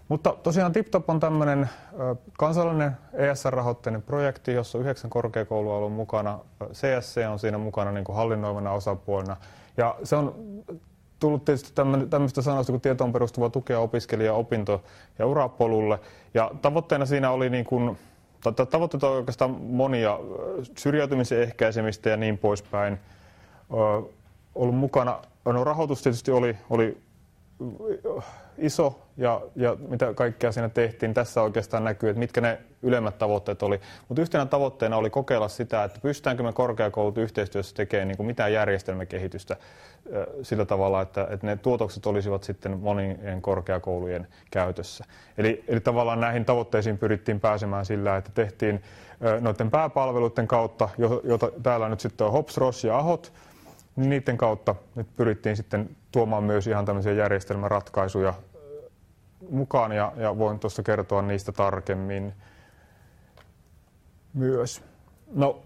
Mutta tosiaan TipTop on tämmöinen kansallinen ESR-rahoitteinen projekti, jossa 9 korkeakoulua on ollut mukana. CSC on siinä mukana niin kuin hallinnoivana osapuolena. Ja se on tullut tietysti tämmöistä sanoista kuin tietoon perustuva tukea opiskelija opinto- ja urapolulle. Ja tavoitteena siinä oli tavoitteita on oikeastaan monia, syrjäytymisen ehkäisemistä ja niin poispäin. Ollut mukana, no rahoitus tietysti oli iso ja mitä kaikkea siinä tehtiin. Tässä oikeastaan näkyy, että mitkä ne ylemmät tavoitteet oli. Mutta yhtenä tavoitteena oli kokeilla sitä, että pystytäänkö me korkeakoulut yhteistyössä tekemään niin kuin mitään järjestelmäkehitystä sillä tavalla, että ne tuotokset olisivat sitten monien korkeakoulujen käytössä. Eli tavallaan näihin tavoitteisiin pyrittiin pääsemään sillä, että tehtiin noiden pääpalveluiden kautta, joita täällä nyt sitten on HOPS, ROS ja AHOT, niin niiden kautta nyt pyrittiin sitten tuomaan myös ihan tämmöisiä järjestelmäratkaisuja mukaan ja voin tuossa kertoa niistä tarkemmin myös. No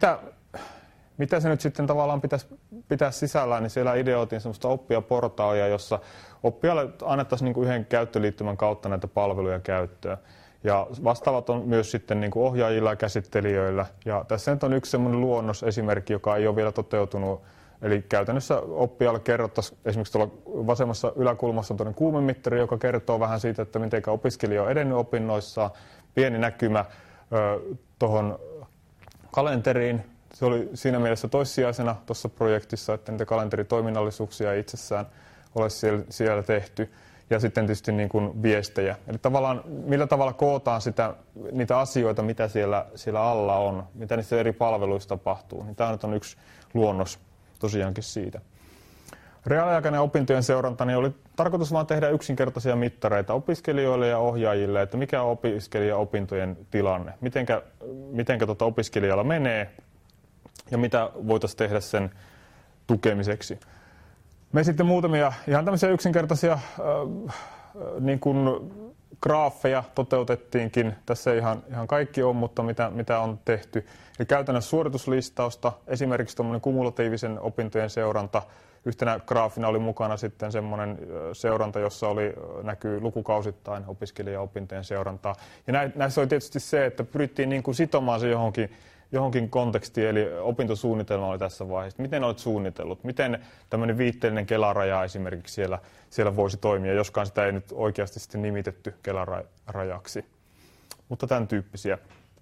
mitä se nyt sitten tavallaan pitäisi pitää sisällään, niin siellä ideoitiin semmoista oppijaportaalia, jossa oppijalle annettaisiin niin kuin yhden käyttöliittymän kautta näitä palveluja käyttöön. Ja vastaavat on myös sitten niin kuin ohjaajilla ja käsittelijöillä. Ja tässä nyt on yksi semmoinen luonnosesimerkki, joka ei ole vielä toteutunut. Eli käytännössä oppijalle kerrottaisiin, esimerkiksi tuolla vasemmassa yläkulmassa on tuollainen kuumemittari, joka kertoo vähän siitä, että miten opiskelija on edennyt opinnoissaan. Pieni näkymä tuohon kalenteriin. Se oli siinä mielessä toissijaisena tuossa projektissa, että niitä kalenteritoiminnallisuuksia ei itsessään ole siellä tehty. Ja sitten tietysti niin kuin viestejä. Eli tavallaan millä tavalla kootaan niitä asioita, mitä siellä alla on, mitä niissä eri palveluissa tapahtuu. Niin tämä nyt on yksi luonnos tosiaankin siitä. Reaaliaikainen opintojen seuranta niin oli tarkoitus vain tehdä yksinkertaisia mittareita opiskelijoille ja ohjaajille, että mikä on opiskelijaopintojen tilanne, mitenkä opiskelijalla menee ja mitä voitaisiin tehdä sen tukemiseksi. Me sitten muutamia ihan tämmöisiä yksinkertaisia niin kuin graafeja toteutettiinkin. Tässä ei ihan kaikki on, mutta mitä on tehty. Eli käytännössä suorituslistausta, esimerkiksi tuommoinen kumulatiivisen opintojen seuranta. Yhtenä graafina oli mukana sitten semmoinen seuranta, jossa näkyy lukukausittain opiskelijaopintojen seurantaa. Ja näissä oli tietysti se, että pyrittiin niin kuin sitomaan se johonkin kontekstiin, eli opintosuunnitelma oli tässä vaiheessa. Miten olet suunnitellut? Miten tämmöinen viitteellinen kelaraja esimerkiksi siellä voisi toimia, joskaan sitä ei nyt oikeasti sitten nimitetty kelarajaksi. Mutta tämän tyyppisiä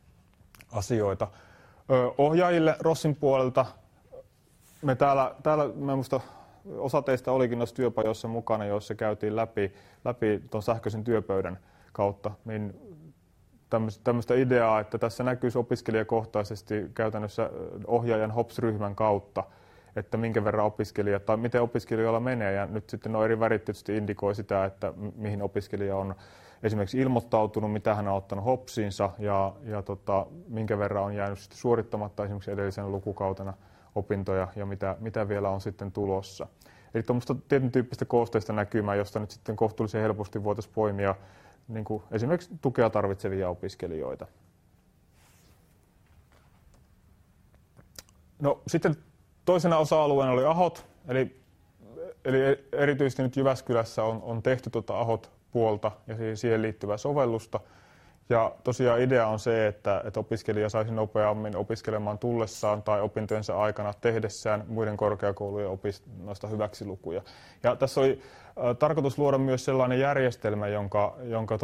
asioita. Ohjaajille Rossin puolelta me täällä minusta osa teistä olikin noissa työpajoissa mukana, joissa käytiin läpi tuon sähköisen työpöydän kautta, niin tämmöistä ideaa, että tässä näkyisi opiskelijakohtaisesti käytännössä ohjaajan HOPS-ryhmän kautta, että minkä verran opiskelijat tai miten opiskelijoilla menee. Ja nyt sitten nuo eri värit tietysti indikoi sitä, että mihin opiskelija on esimerkiksi ilmoittautunut, mitä hän on ottanut HOPSiinsa ja minkä verran on jäänyt sitten suorittamatta esimerkiksi edellisenä lukukautena opintoja ja mitä vielä on sitten tulossa. Eli tuommoista tietyn tyyppistä koosteista näkymää, josta nyt sitten kohtuullisen helposti voitaisiin poimia niin kuin esimerkiksi tukea tarvitsevia opiskelijoita. No sitten toisena osa-alueena oli AHOT, eli erityisesti nyt Jyväskylässä on tehty AHOT-puolta ja siihen liittyvää sovellusta. Ja tosiaan idea on se, että opiskelija saisi nopeammin opiskelemaan tullessaan tai opintojensa aikana tehdessään muiden korkeakoulujen opinnoista hyväksilukuja. Ja tässä oli tarkoitus luoda myös sellainen järjestelmä, jonka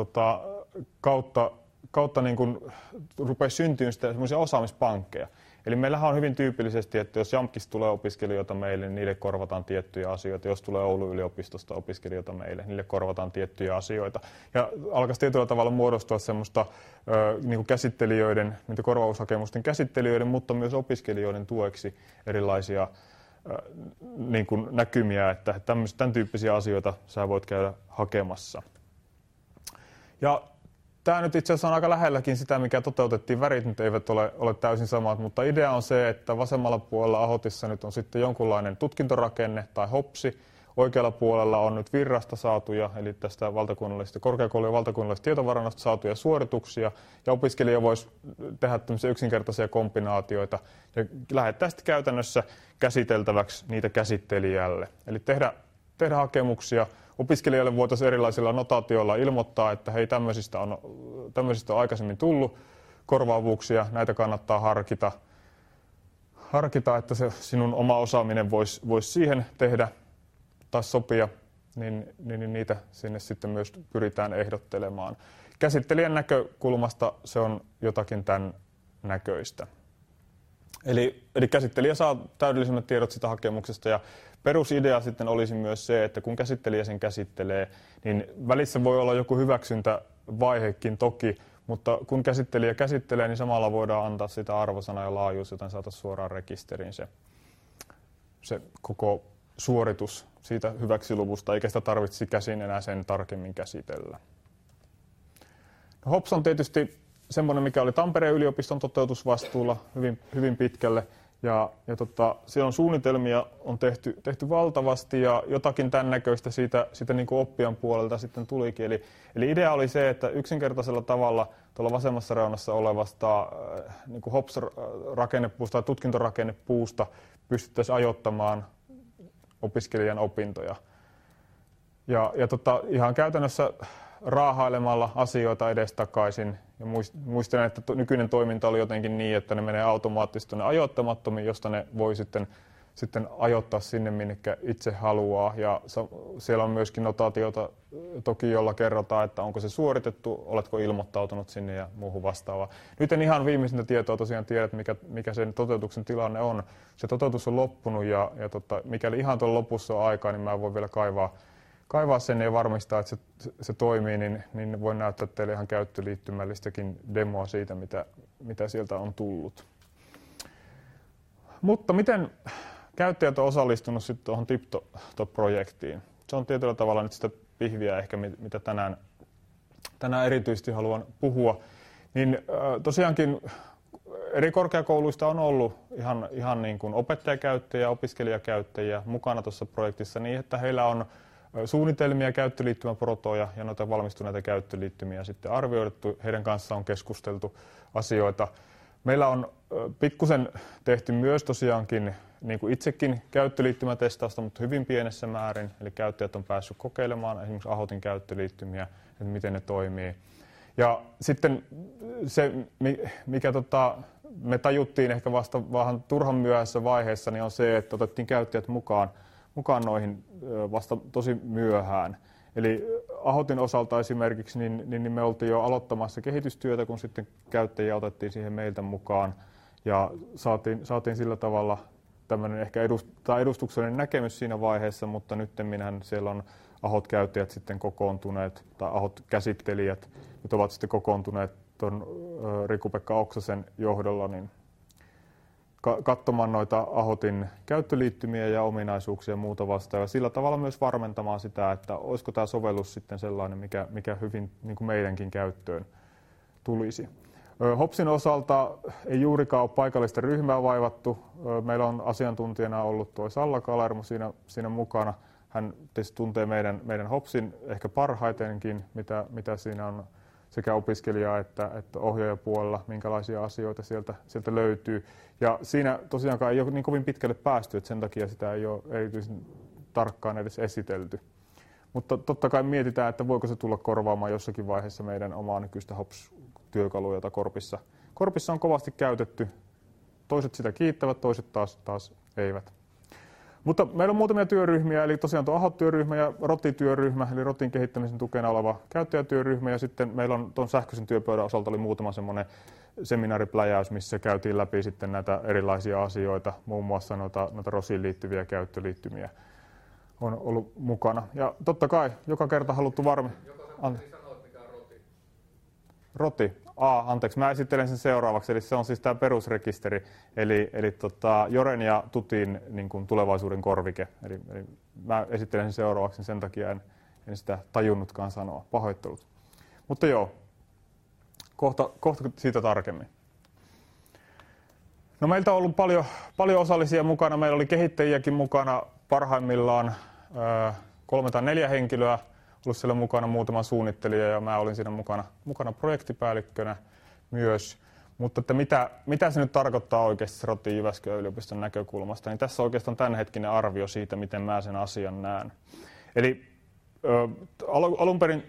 kautta niin kuin rupeaa syntymään sellaisia osaamispankkeja. Eli meillähän on hyvin tyypillisesti, että jos JAMKista tulee opiskelijoita meille, niin niille korvataan tiettyjä asioita. Jos tulee Oulun yliopistosta opiskelijoita meille, niille korvataan tiettyjä asioita. Ja alkaisi tietyllä tavalla muodostua semmoista niin kuin käsittelijöiden, niitä korvaushakemusten käsittelijöiden, mutta myös opiskelijoiden tueksi erilaisia niin kuin näkymiä, että tämän tyyppisiä asioita sä voit käydä hakemassa. Ja tämä nyt itse asiassa on aika lähelläkin sitä, mikä toteutettiin. Värit nyt eivät ole täysin samat, mutta idea on se, että vasemmalla puolella AHOTissa nyt on sitten jonkunlainen tutkintorakenne tai HOPSi. Oikealla puolella on nyt Virrasta saatuja, eli tästä korkeakoulujen valtakunnallisesta tietovarannosta saatuja suorituksia. Ja opiskelija voisi tehdä tämmöisiä yksinkertaisia kombinaatioita ja lähettää sitten käytännössä käsiteltäväksi niitä käsittelijälle. Eli tehdä hakemuksia, opiskelijoille voitaisiin erilaisilla notaatioilla ilmoittaa, että hei, tämmöisistä on aikaisemmin tullut korvaavuuksia, näitä kannattaa harkita, että se sinun oma osaaminen voisi siihen tehdä tai sopia, niin niitä sinne sitten myös pyritään ehdottelemaan. Käsittelijän näkökulmasta se on jotakin tämän näköistä. Eli käsittelijä saa täydellisimmät tiedot sitä hakemuksesta ja perusidea sitten olisi myös se, että kun käsittelijä sen käsittelee, niin välissä voi olla joku hyväksyntävaihekin toki, mutta kun käsittelijä käsittelee, niin samalla voidaan antaa sitä arvosana ja laajuus, joten saataisiin suoraan rekisteriin se koko suoritus siitä hyväksiluvusta, eikä sitä tarvitse käsin enää sen tarkemmin käsitellä. No, HOPS on tietysti semmoinen, mikä oli Tampereen yliopiston toteutusvastuulla hyvin pitkälle. Ja siellä on suunnitelmia on tehty valtavasti ja jotakin tämän näköistä siitä niin kuin oppijan puolelta sitten tulikin. Eli idea oli se, että yksinkertaisella tavalla tuolla vasemmassa reunassa olevasta niin kuin HOPS-rakennepuusta tai tutkintorakennepuusta pystyttäisiin ajoittamaan opiskelijan opintoja. Ja ihan käytännössä raahailemalla asioita edestakaisin. Ja muistan, että nykyinen toiminta oli jotenkin niin, että ne menee automaattisesti tuonne ajoittamattomiin, josta ne voi sitten ajoittaa sinne, minne itse haluaa. Ja siellä on myöskin notaatiota toki, jolla kerrotaan, että onko se suoritettu, oletko ilmoittautunut sinne ja muuhun vastaavaa. Nyt en ihan viimeisintä tietoa tosiaan tiedä, että mikä sen toteutuksen tilanne on. Se toteutus on loppunut ja mikäli ihan tuolla lopussa on aikaa, niin mä voin vielä kaivaa sen ja varmistaa, että se toimii, niin voin näyttää teille ihan käyttöliittymällistäkin demoa siitä, mitä sieltä on tullut. Mutta miten käyttäjät on osallistunut sitten tuohon TipTop-projektiin? Se on tietyllä tavalla nyt sitä pihviä ehkä, mitä tänään erityisesti haluan puhua. Niin tosiaankin eri korkeakouluista on ollut ihan niin kuin opettajakäyttäjiä ja opiskelijakäyttäjiä mukana tuossa projektissa niin, että heillä on suunnitelmia, käyttöliittymäprotoja ja noita valmistuneita käyttöliittymiä sitten arvioitu. Heidän kanssaan on keskusteltu asioita. Meillä on pikkusen tehty myös tosiaankin niin kuin itsekin käyttöliittymätestausta, mutta hyvin pienessä määrin. Eli käyttäjät on päässyt kokeilemaan esimerkiksi Ahotin käyttöliittymiä, että miten ne toimii. Ja sitten se, mikä me tajuttiin ehkä vasta vähän turhan myöhäisessä vaiheessa, niin on se, että otettiin käyttäjät mukaan noihin vasta tosi myöhään. Eli Ahotin osalta esimerkiksi niin me oltiin jo aloittamassa kehitystyötä, kun sitten käyttäjiä otettiin siihen meiltä mukaan ja saatiin sillä tavalla tämmöinen ehkä edustuksellinen näkemys siinä vaiheessa, mutta nyttemminhän siellä on Ahot-käyttäjät sitten kokoontuneet tai Ahot-käsittelijät nyt ovat sitten kokoontuneet tuon Riku-Pekka Oksasen johdolla niin katsomaan noita Ahotin käyttöliittymiä ja ominaisuuksia ja muuta vastaavaa. Sillä tavalla myös varmentamaan sitä, että olisiko tämä sovellus sitten sellainen, mikä hyvin niin kuin meidänkin käyttöön tulisi. HOPSin osalta ei juurikaan ole paikallista ryhmää vaivattu. Meillä on asiantuntijana ollut tuo Salla Kalermo siinä mukana. Hän tietysti tuntee meidän HOPSin ehkä parhaitenkin, mitä siinä on sekä opiskelijaa että ohjaajapuolella, minkälaisia asioita sieltä löytyy. Ja siinä tosiaankaan ei ole niin kovin pitkälle päästy, että sen takia sitä ei ole erityisen tarkkaan edes esitelty. Mutta totta kai mietitään, että voiko se tulla korvaamaan jossakin vaiheessa meidän omaa nykyistä HOPS-työkalua, jota Korpissa on kovasti käytetty. Toiset sitä kiittävät, toiset taas eivät. Mutta meillä on muutamia työryhmiä, eli tosiaan tuo AHOT-työryhmä ja ROTI-työryhmä, eli ROTin kehittämisen tukena oleva käyttäjätyöryhmä, ja sitten meillä on tuon sähköisen työpöydän osalta oli muutama semmoinen seminaaripläjäys, missä käytiin läpi sitten näitä erilaisia asioita, muun muassa noita ROSiin liittyviä käyttöliittymiä on ollut mukana. Ja totta kai joka kerta haluttu ROTI. Anteeksi, mä esittelen sen seuraavaksi, eli se on siis tämä perusrekisteri, eli Joren ja Tutin niin kuin tulevaisuuden korvike. Eli mä esittelen sen seuraavaksi, sen takia en sitä tajunnutkaan sanoa. Pahoittelut. Mutta joo, kohta siitä tarkemmin. No meiltä on ollut paljon osallisia mukana, meillä oli kehittäjiäkin mukana parhaimmillaan 3 tai 4 henkilöä. Ollut siellä mukana muutama suunnittelija ja mä olin siinä mukana projektipäällikkönä myös. Mutta että mitä se nyt tarkoittaa oikeasti ROTin Jyväskylän yliopiston näkökulmasta, niin tässä on oikeastaan tämänhetkinen arvio siitä, miten mä sen asian näen. Eli Alun perin...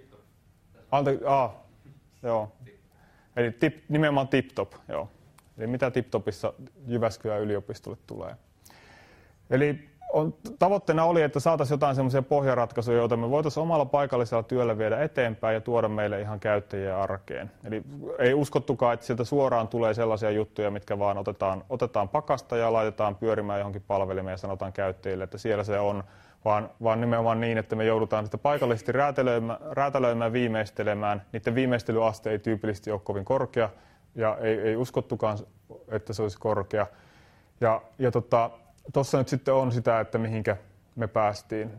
Joo. Eli nimenomaan TipTop, joo. Eli mitä TipTopissa Jyväskylän yliopistolle tulee. Eli tavoitteena oli, että saataisiin jotain semmoisia pohjaratkaisuja, joita me voitaisiin omalla paikallisella työllä viedä eteenpäin ja tuoda meille ihan käyttäjien arkeen. Eli ei uskottukaan, että sieltä suoraan tulee sellaisia juttuja, mitkä vaan otetaan pakasta ja laitetaan pyörimään johonkin palvelimeen ja sanotaan käyttäjille, että siellä se on, vaan nimenomaan niin, että me joudutaan sitä paikallisesti räätälöimään, viimeistelemään. Niiden viimeistelyaste ei tyypillisesti ole kovin korkea ja ei uskottukaan, että se olisi korkea. Tuossa nyt sitten on sitä, että mihinkä me päästiin.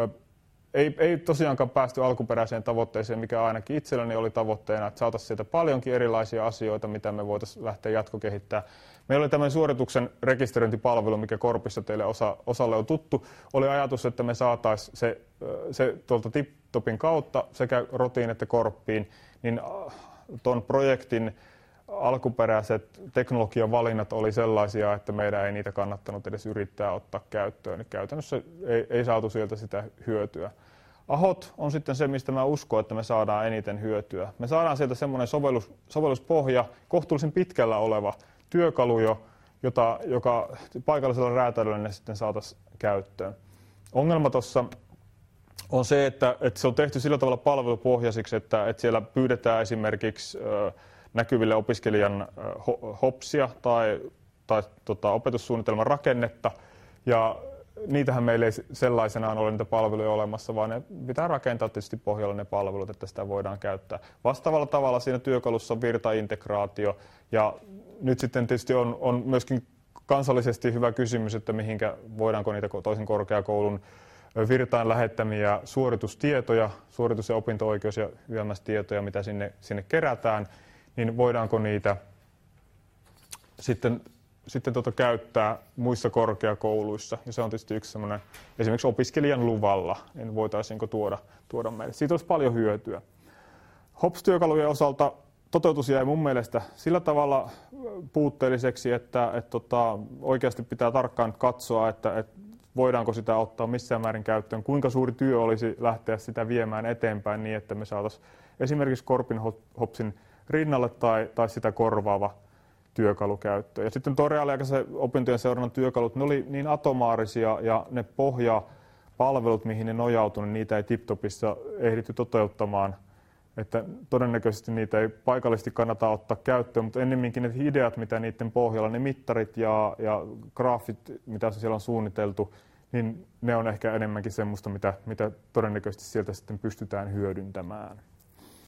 Ei tosiaankaan päästy alkuperäiseen tavoitteeseen, mikä ainakin itselläni oli tavoitteena, että saataisiin sieltä paljonkin erilaisia asioita, mitä me voitaisiin lähteä jatkokehittämään. Meillä oli tämmöinen suorituksen rekisteröintipalvelu, mikä Korpissa teille osalle on tuttu. Oli ajatus, että me saataisiin se tuolta TipTopin kautta sekä Rotiin että Korppiin, niin tuon projektin alkuperäiset teknologiavalinnat oli sellaisia, että meidän ei niitä kannattanut edes yrittää ottaa käyttöön. Niin käytännössä ei saatu sieltä sitä hyötyä. Ahot on sitten se, mistä mä uskon, että me saadaan eniten hyötyä. Me saadaan sieltä semmoinen sovelluspohja, kohtuullisen pitkällä oleva työkalu, joka paikallisella räätälöllä sitten saataisiin käyttöön. Ongelma tuossa on se, että se on tehty sillä tavalla palvelupohjaisiksi, että siellä pyydetään esimerkiksi näkyville opiskelijan hopsia tai opetussuunnitelman rakennetta, ja niitähän meillä ei sellaisenaan ole niitä palveluja olemassa, vaan ne pitää rakentaa tietysti pohjalla ne palvelut, että sitä voidaan käyttää. Vastaavalla tavalla siinä työkalussa on virtaintegraatio, ja nyt sitten tietysti on myöskin kansallisesti hyvä kysymys, että voidaanko niitä toisen korkeakoulun virtaan lähettämiä suoritustietoja, suoritus- ja opinto-oikeus- ja YMS-tietoja, mitä sinne kerätään, niin voidaanko niitä sitten käyttää muissa korkeakouluissa. Ja se on tietysti yksi semmoinen, esimerkiksi opiskelijan luvalla, niin voitaisiinko tuoda meille. Siitä olisi paljon hyötyä. HOPS-työkalujen osalta toteutus jäi mun mielestä sillä tavalla puutteelliseksi, että oikeasti pitää tarkkaan katsoa, että voidaanko sitä ottaa missään määrin käyttöön, kuinka suuri työ olisi lähteä sitä viemään eteenpäin niin, että me saataisiin esimerkiksi Korpin HOPSin rinnalle tai sitä korvaava työkalu käyttöön. Ja sitten tuo reaaliaikaisen opintojen seurannan työkalut, ne oli niin atomaarisia ja ne pohjapalvelut, mihin ne nojautui, niin niitä ei TipTopissa ehditty toteuttamaan. Että todennäköisesti niitä ei paikallisesti kannata ottaa käyttöön, mutta ennemminkin ne ideat, mitä niiden pohjalla, ne mittarit ja graafit, mitä siellä on suunniteltu, niin ne on ehkä enemmänkin semmoista, mitä todennäköisesti sieltä sitten pystytään hyödyntämään.